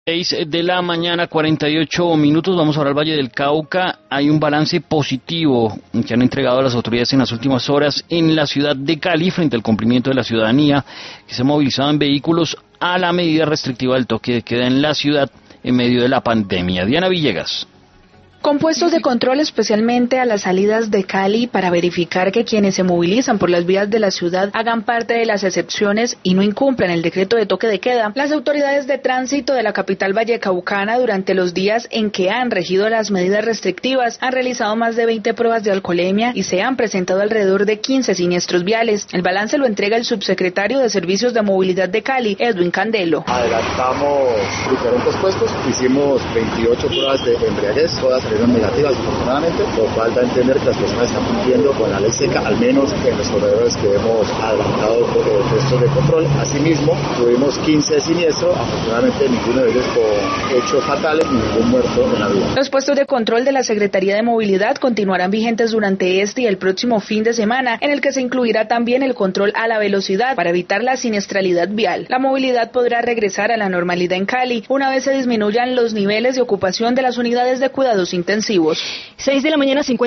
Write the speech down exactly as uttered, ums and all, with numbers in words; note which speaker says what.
Speaker 1: seis de la mañana, cuarenta y ocho minutos, vamos ahora al Valle del Cauca. Hay un balance positivo que han entregado a las autoridades en las últimas horas en la ciudad de Cali frente al cumplimiento de la ciudadanía que se ha movilizado en vehículos a la medida restrictiva del toque de queda en la ciudad en medio de la pandemia. Diana Villegas.
Speaker 2: Con puestos de control especialmente a las salidas de Cali para verificar que quienes se movilizan por las vías de la ciudad hagan parte de las excepciones y no incumplan el decreto de toque de queda, las autoridades de tránsito de la capital vallecaucana durante los días en que han regido las medidas restrictivas han realizado más de veinte pruebas de alcoholemia y se han presentado alrededor de quince siniestros viales. El balance lo entrega el subsecretario de Servicios de Movilidad de Cali, Edwin Candelo.
Speaker 3: Adelantamos diferentes puestos, hicimos veintiocho pruebas de embriaguez, todas salieron negativas afortunadamente, lo cual da a entender que las personas están cumpliendo con la ley seca, al menos en los corredores que hemos adelantado por el puesto de control. Asimismo, tuvimos quince siniestros, afortunadamente ninguno de ellos con hechos fatales ni ningún muerto en la vía.
Speaker 2: Los puestos de control de la Secretaría de Movilidad continuarán vigentes durante este y el próximo fin de semana, en el que se incluirá también el control a la velocidad para evitar la siniestralidad vial. La movilidad podrá regresar a la normalidad en Cali una vez se disminuyan los niveles de ocupación de las unidades de cuidados intensivos.
Speaker 4: seis de la mañana, cincuenta